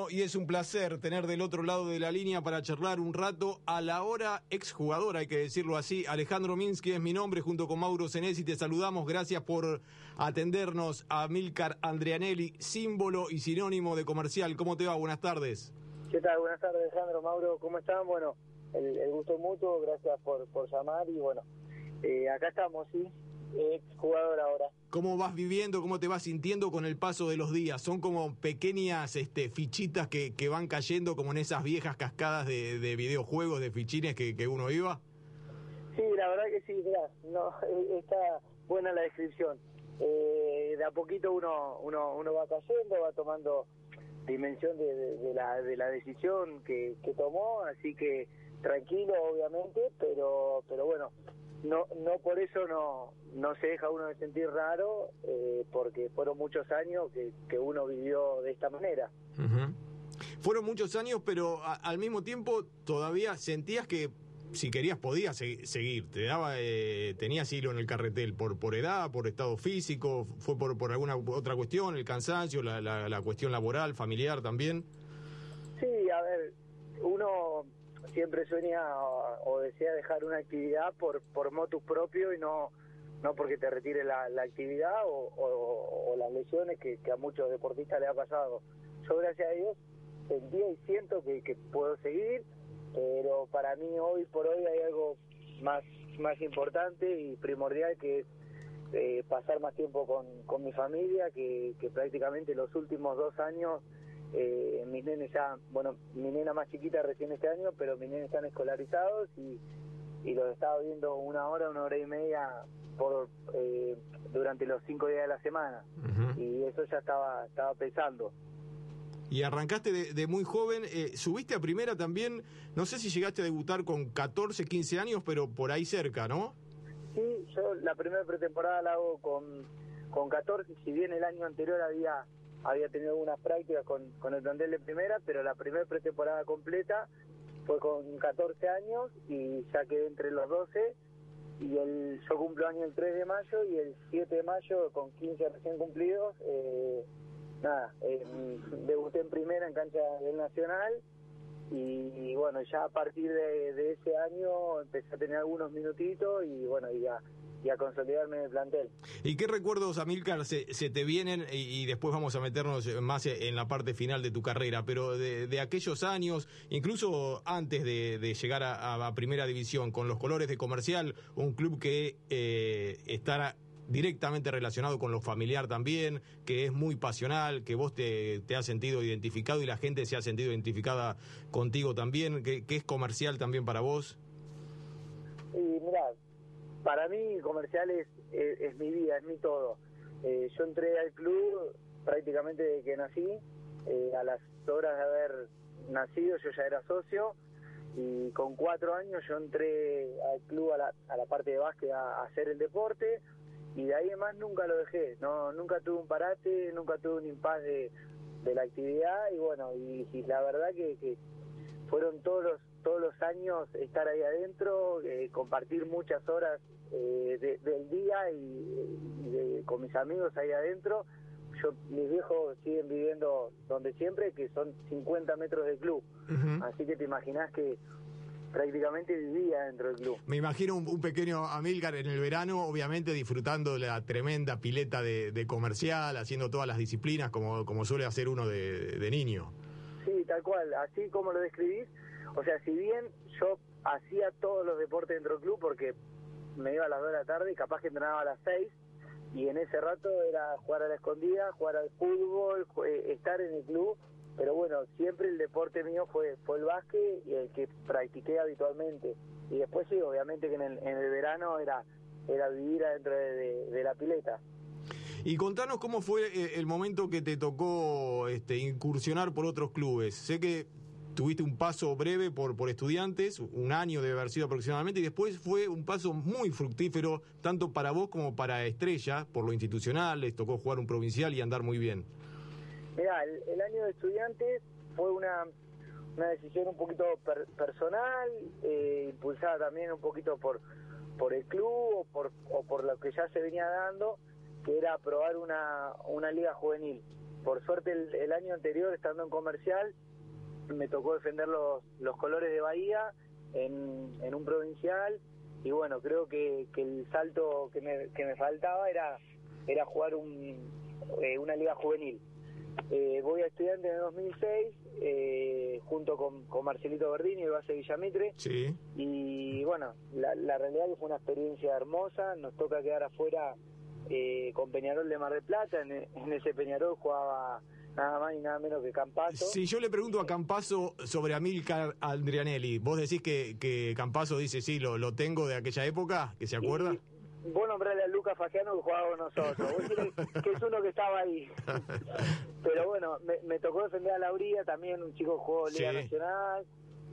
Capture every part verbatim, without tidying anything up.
bueno y es un placer tener del otro lado de la línea para charlar un rato a la hora exjugador, hay que decirlo así. Alejandro Minsky es mi nombre, junto con Mauro Senesi te saludamos. Gracias por atendernos. a Amílcar Andrianelli, símbolo y sinónimo de Comercial. ¿Cómo te va? Buenas tardes. ¿Qué tal? Buenas tardes, Alejandro, Mauro, ¿cómo están? Bueno, el, el gusto mutuo, gracias por, por llamar y bueno, eh, acá estamos, sí, exjugador ahora. ¿Cómo vas viviendo, cómo te vas sintiendo con el paso de los días? Son como pequeñas este, fichitas que, que van cayendo como en esas viejas cascadas de, de videojuegos, de fichines que, que uno iba. Sí, la verdad que sí, mirá, no, está buena la descripción. Eh, de a poquito uno, uno, uno va cayendo, va tomando dimensión de, de, de, la, de la decisión que, que tomó, así que tranquilo obviamente, pero pero bueno, no no por eso no no se deja uno de sentir raro, eh, porque fueron muchos años que, que uno vivió de esta manera. Uh-huh. Fueron muchos años, pero a, al mismo tiempo todavía sentías que si querías podías se, seguir, te daba, eh, tenías hilo en el carretel, por por edad, por estado físico, fue por por alguna otra cuestión, el cansancio, la, la, la cuestión laboral, familiar también. Sí, a ver, uno siempre sueña o, o desea dejar una actividad por por motus propio y no no porque te retire la, la actividad o, o, o las lesiones que, que a muchos deportistas le ha pasado. Yo, gracias a Dios, sentía y siento que, que puedo seguir, pero para mí hoy por hoy hay algo más más importante y primordial, que es eh, pasar más tiempo con, con mi familia, que, que prácticamente los últimos dos años eh, mis nenes ya, bueno, mi nena más chiquita recién este año, pero mis nenes están escolarizados y, y los estaba viendo una hora, una hora y media por eh, durante los cinco días de la semana. Uh-huh. Y eso ya estaba, estaba pesando. Y arrancaste de, de muy joven, eh, subiste a primera también, no sé si llegaste a debutar con catorce, quince años, pero por ahí cerca, ¿no? Sí, yo la primera pretemporada la hago con, con catorce, si bien el año anterior había había tenido algunas prácticas con, con el plantel de primera, pero la primera pretemporada completa fue con catorce años y ya quedé entre los doce, y el yo cumplo año el tres de mayo y el siete de mayo con quince recién cumplidos, eh, nada, eh, debuté en primera en cancha del Nacional y, y bueno, ya a partir de, de ese año empecé a tener algunos minutitos y bueno, y ya y a consolidarme en el plantel. ¿Y qué recuerdos, Amílcar, se, se te vienen? Y, y después vamos a meternos más en la parte final de tu carrera, pero de, de aquellos años, incluso antes de, de llegar a, a Primera División, con los colores de Comercial, un club que eh, estará directamente relacionado con lo familiar también, que es muy pasional, que vos te, te has sentido identificado y la gente se ha sentido identificada contigo también, que, que es Comercial también para vos. Y mirá, para mí Comercial es, es, es mi vida, es mi todo. Eh, yo entré al club prácticamente desde que nací, eh, a las horas de haber nacido yo ya era socio, y con cuatro años yo entré al club a la, a la parte de básquet a, a hacer el deporte, y de ahí en más nunca lo dejé, no nunca tuve un parate, nunca tuve un impasse de, de la actividad, y bueno, y, y la verdad que, que fueron todos los todos los años estar ahí adentro, eh, compartir muchas horas eh, de, del día y, y de, con mis amigos ahí adentro. Yo, mis viejos siguen viviendo donde siempre, que son cincuenta metros del club. Uh-huh. Así que te imaginás que prácticamente vivía dentro del club. Me imagino un, un pequeño Amílcar en el verano, obviamente disfrutando de la tremenda pileta de, de Comercial, haciendo todas las disciplinas como, como suele hacer uno de, de niño. Sí, tal cual, así como lo describís. O sea, si bien yo hacía todos los deportes dentro del club, porque me iba a las dos de la tarde y capaz que entrenaba a las seis, y en ese rato era jugar a la escondida, jugar al fútbol, estar en el club, pero bueno, siempre el deporte mío fue fue el básquet y el que practiqué habitualmente. Y después sí, obviamente que en el, en el verano era era vivir adentro de, de, de la pileta. Y contanos cómo fue el momento que te tocó este, incursionar por otros clubes. Sé que tuviste un paso breve por, por Estudiantes, un año debe haber sido aproximadamente, y después fue un paso muy fructífero, tanto para vos como para Estrella, por lo institucional, les tocó jugar un provincial y andar muy bien. Mirá, el, el año de Estudiantes fue una, una decisión un poquito per, personal, eh, impulsada también un poquito por, por el club o por, o por lo que ya se venía dando, que era probar una, una liga juvenil. por suerte el, el año anterior, estando en Comercial, me tocó defender los, los colores de Bahía en, en un provincial, y bueno, creo que, que el salto que me, que me faltaba era, era jugar un, eh, una liga juvenil. Eh, voy a Estudiantes en el dos mil seis, eh, junto con, con Marcelito Verdini, el base de Villamitre, sí. Y bueno, la, la realidad es que fue una experiencia hermosa. Nos toca quedar afuera eh, con Peñarol de Mar del Plata. En, en ese Peñarol jugaba nada más y nada menos que Campazo. Si yo le pregunto a Campazo sobre Amílcar Andrianelli, ¿vos decís que, que Campazo dice sí, lo, lo tengo de aquella época, que se acuerda? Y, vos nombrale a Lucas Fagiano, que jugaba con nosotros. Vos decís que es uno que estaba ahí. Pero bueno, me, me tocó defender a Lauría, también un chico que jugó Liga Sí. Nacional.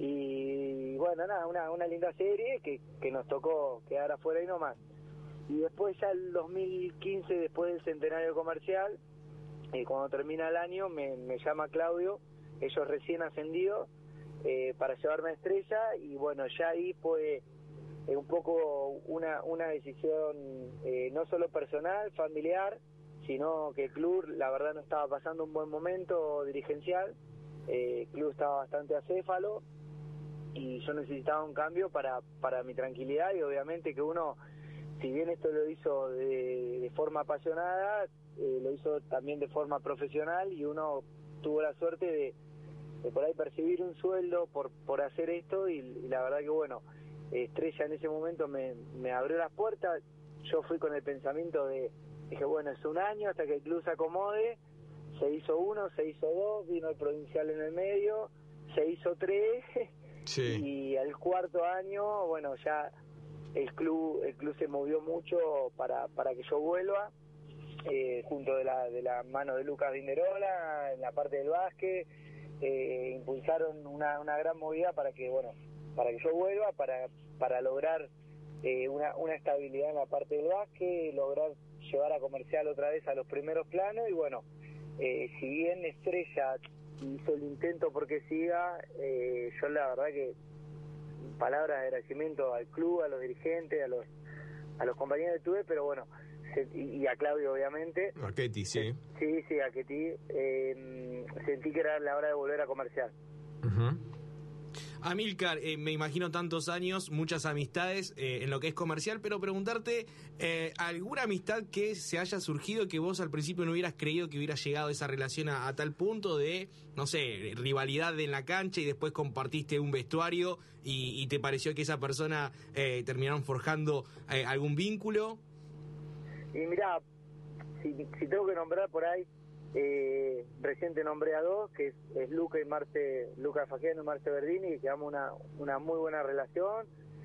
Y bueno, nada, una, una linda serie que, que nos tocó quedar afuera y no más. Y después ya el dos mil quince, después del centenario comercial, y cuando termina el año, me, me llama Claudio, ellos recién ascendidos, eh, para llevarme a Estrella, y bueno, ya ahí fue eh, un poco una, una decisión eh, no solo personal, familiar, sino que el club, la verdad, no estaba pasando un buen momento dirigencial, eh, el club estaba bastante acéfalo, y yo necesitaba un cambio para, para mi tranquilidad, y obviamente que uno, si bien esto lo hizo de, de forma apasionada, eh, lo hizo también de forma profesional, y uno tuvo la suerte de, de por ahí percibir un sueldo por, por hacer esto, y, y la verdad que bueno, Estrella en ese momento me, me abrió las puertas. Yo fui con el pensamiento de, dije bueno, es un año hasta que el club se acomode. Se hizo uno, se hizo dos, vino el provincial en el medio, se hizo tres, sí. Y al cuarto año, bueno, ya el club el club se movió mucho para, para que yo vuelva, eh, junto de la, de la mano de Lucas Vinderola, en la parte del básquet, eh, impulsaron una, una gran movida para que, bueno, para que yo vuelva, para, para lograr eh, una, una estabilidad en la parte del básquet, lograr llevar a Comercial otra vez a los primeros planos, y bueno, eh, si bien Estrella hizo el intento porque siga, eh, yo la verdad que palabras de agradecimiento al club, a los dirigentes, a los a los compañeros que tuve, pero bueno, se, y, y a Claudio obviamente. A Ketty, sí. Sí, sí, a Ketty, eh, sentí que era la hora de volver a Comercial. Uh-huh. Amílcar, eh, me imagino tantos años, muchas amistades eh, en lo que es Comercial, pero preguntarte, eh, ¿alguna amistad que se haya surgido que vos al principio no hubieras creído que hubiera llegado esa relación a, a tal punto de, no sé, rivalidad en la cancha, y después compartiste un vestuario y, y te pareció que esa persona eh, terminaron forjando eh, algún vínculo? Y mirá, si, si tengo que nombrar por ahí, Eh, recién te nombré a dos, que es, es Luca y Marce, Luca Fagiano y Marce Verdini, que llevamos una, una muy buena relación.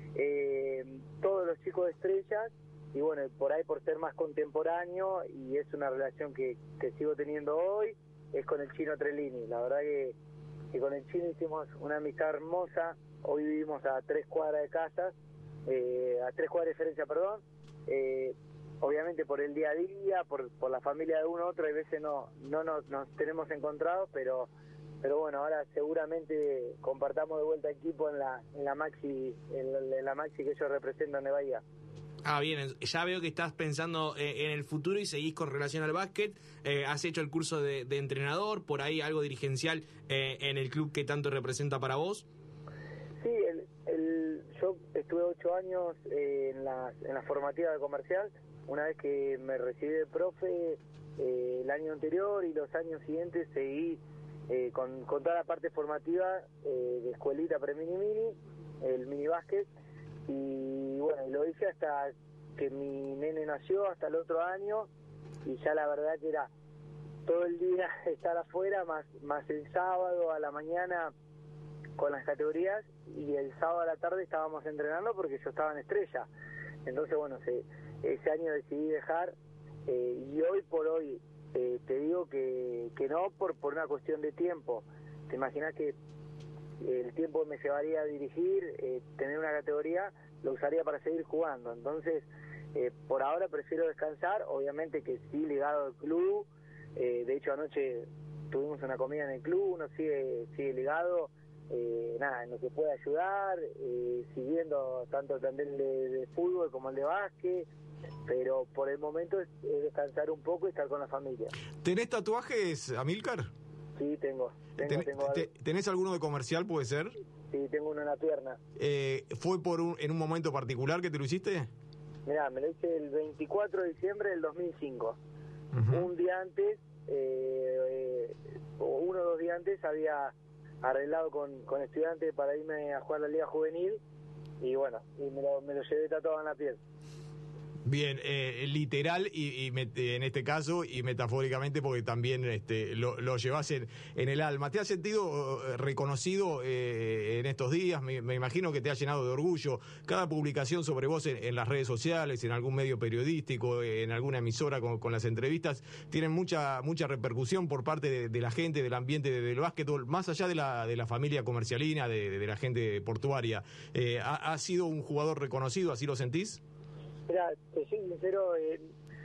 Eh, todos los chicos de Estrellas, y bueno, por ahí por ser más contemporáneo, y es una relación que, que sigo teniendo hoy, es con el Chino Trelini. La verdad que, que con el Chino hicimos una amistad hermosa. Hoy vivimos a tres cuadras de casas, eh, a tres cuadras de diferencia, perdón. Eh, Obviamente por el día a día, por, por la familia de uno u otro, hay veces no no nos, nos tenemos encontrados, pero pero bueno, ahora seguramente compartamos de vuelta equipo en la en la Maxi en la, en la Maxi que ellos representan de Bahía. Ah, bien, ya veo que estás pensando eh, en el futuro y seguís con relación al básquet. Eh, has hecho el curso de, de entrenador, por ahí algo dirigencial eh, en el club que tanto representa para vos. Sí, el, el, yo estuve ocho años eh, en la en la formativa de Comercial. Una vez que me recibí de profe, eh, el año anterior y los años siguientes seguí eh, con, con toda la parte formativa eh, de escuelita pre-mini mini, el mini básquet, y bueno, lo hice hasta que mi nene nació, hasta el otro año, y ya la verdad que era todo el día estar afuera, más, más el sábado a la mañana con las categorías, y el sábado a la tarde estábamos entrenando porque yo estaba en Estrella. Entonces bueno, se ese año decidí dejar, eh, y hoy por hoy eh, te digo que, que no por, por una cuestión de tiempo. Te imaginas que el tiempo que me llevaría a dirigir, eh, tener una categoría, lo usaría para seguir jugando. Entonces, eh, por ahora prefiero descansar, obviamente que sí ligado al club. Eh, de hecho anoche tuvimos una comida en el club, uno sigue, sigue ligado, eh, nada, en lo que pueda ayudar, eh, siguiendo tanto el plantel de, de fútbol como el de básquet. pero por el momento es, es descansar un poco y estar con la familia. ¿Tenés tatuajes, Amílcar? Sí, tengo. tengo, ¿Ten, tengo te, ¿Tenés alguno de comercial, puede ser? Sí, tengo uno en la pierna. Eh, ¿Fue por un, en un momento particular que te lo hiciste? Mirá, me lo hice el veinticuatro de diciembre del dos mil cinco. Uh-huh. Un día antes, eh, eh, o uno o dos días antes, había arreglado con, con estudiantes para irme a jugar la Liga Juvenil y bueno, y me lo, me lo llevé tatuado en la piel. Bien, eh, literal y, y met, en este caso y metafóricamente porque también este, lo, lo llevas en, en el alma. ¿Te has sentido eh, reconocido eh, en estos días? Me, me imagino que te ha llenado de orgullo. Cada publicación sobre vos en, en las redes sociales, en algún medio periodístico, en alguna emisora con, con las entrevistas, tienen mucha mucha repercusión por parte de, de la gente, del ambiente de, del básquetbol, más allá de la, de la familia comercialina, de, de la gente portuaria. Eh, ¿ha, ¿Ha sido un jugador reconocido? ¿Así lo sentís? Mira, te soy sincero, eh,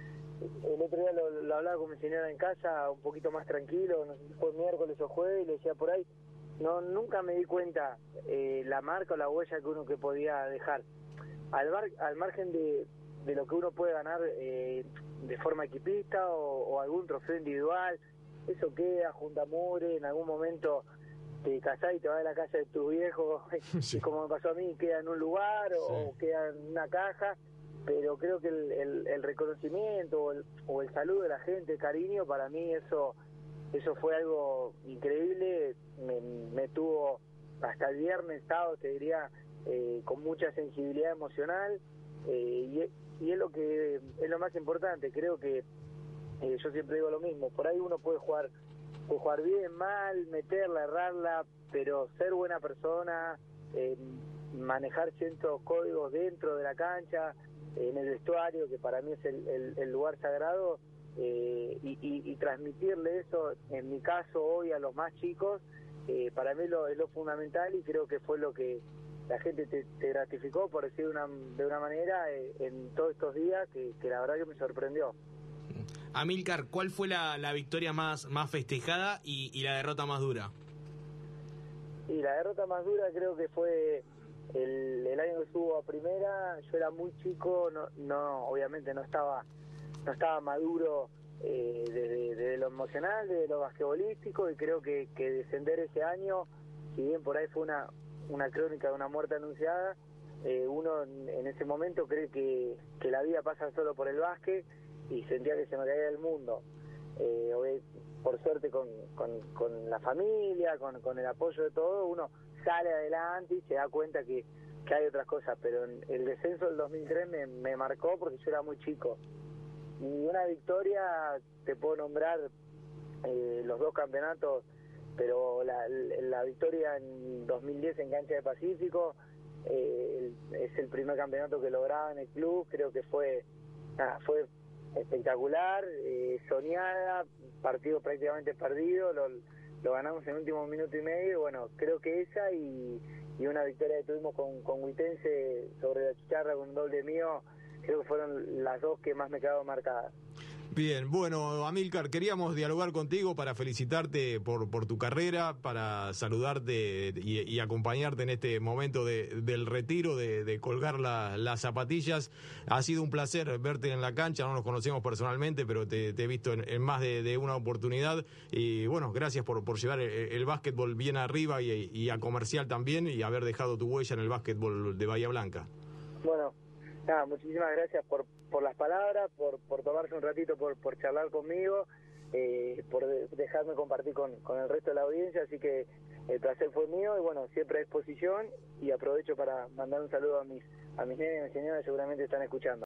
el otro día lo, lo hablaba con mi señora en casa, un poquito más tranquilo, no sé si fue miércoles o jueves, y le decía por ahí, no nunca me di cuenta eh, la marca o la huella que uno que podía dejar. Al, mar, al margen de, de lo que uno puede ganar eh, de forma equipista o, o algún trofeo individual, eso queda, junta mugre, en algún momento te casás y te vas de la casa de tus viejos, sí. Y como me pasó a mí, queda en un lugar o, sí. o queda en una caja. Pero creo que el, el, el reconocimiento o el, o el saludo de la gente, el cariño, para mí eso eso fue algo increíble, me, me tuvo hasta el viernes, sábado, te diría, eh, con mucha sensibilidad emocional, eh, y, y es lo que es lo más importante. Creo que eh, yo siempre digo lo mismo, por ahí uno puede jugar, puede jugar bien, mal, meterla, errarla, pero ser buena persona, eh, manejar ciertos códigos dentro de la cancha, en el vestuario, que para mí es el, el, el lugar sagrado, eh, y, y, y transmitirle eso, en mi caso hoy a los más chicos, eh, para mí lo, es lo fundamental y creo que fue lo que la gente te, te gratificó, por decir de una, de una manera, eh, en todos estos días, que, que la verdad que me sorprendió. Amílcar, ¿cuál fue la, la victoria más, más festejada y, y la derrota más dura? Y la derrota más dura creo que fue El, el año que estuvo a primera. Yo era muy chico, no, no obviamente no estaba no estaba maduro eh, desde, desde lo emocional, desde lo basquetbolístico, y creo que, que descender ese año, si bien por ahí fue una una crónica de una muerte anunciada, eh, uno en, en ese momento cree que, que la vida pasa solo por el básquet y sentía que se me caía el mundo. Eh, por suerte con, con, con la familia, con, con el apoyo de todo, uno sale adelante y se da cuenta que, que hay otras cosas, pero en el descenso del dos mil tres me, me marcó porque yo era muy chico. Y una victoria, te puedo nombrar eh, los dos campeonatos, pero la, la victoria en dos mil diez en Cancha de Pacífico, eh, el, es el primer campeonato que lograba en el club, creo que fue, nada, fue espectacular, eh, soñada, partido prácticamente perdido, lo, lo ganamos en el último minuto y medio, bueno, creo que esa y, y una victoria que tuvimos con, con Huitense sobre la Chicharra con un doble mío, creo que fueron las dos que más me quedaron marcadas. Bien, bueno, Amílcar, queríamos dialogar contigo para felicitarte por, por tu carrera, para saludarte y, y acompañarte en este momento de, del retiro, de, de colgar la, las zapatillas. Ha sido un placer verte en la cancha, no nos conocemos personalmente, pero te, te he visto en, en más de, de una oportunidad. Y bueno, gracias por, por llevar el, el básquetbol bien arriba y, y a comercial también, y haber dejado tu huella en el básquetbol de Bahía Blanca. Bueno, nada, muchísimas gracias por, por las palabras, por, por tomarse un ratito, por, por charlar conmigo, eh, por de, dejarme compartir con, con el resto de la audiencia, así que el placer fue mío y bueno, siempre a disposición, y aprovecho para mandar un saludo a mis, a mis nenes y mis señoras, seguramente están escuchando.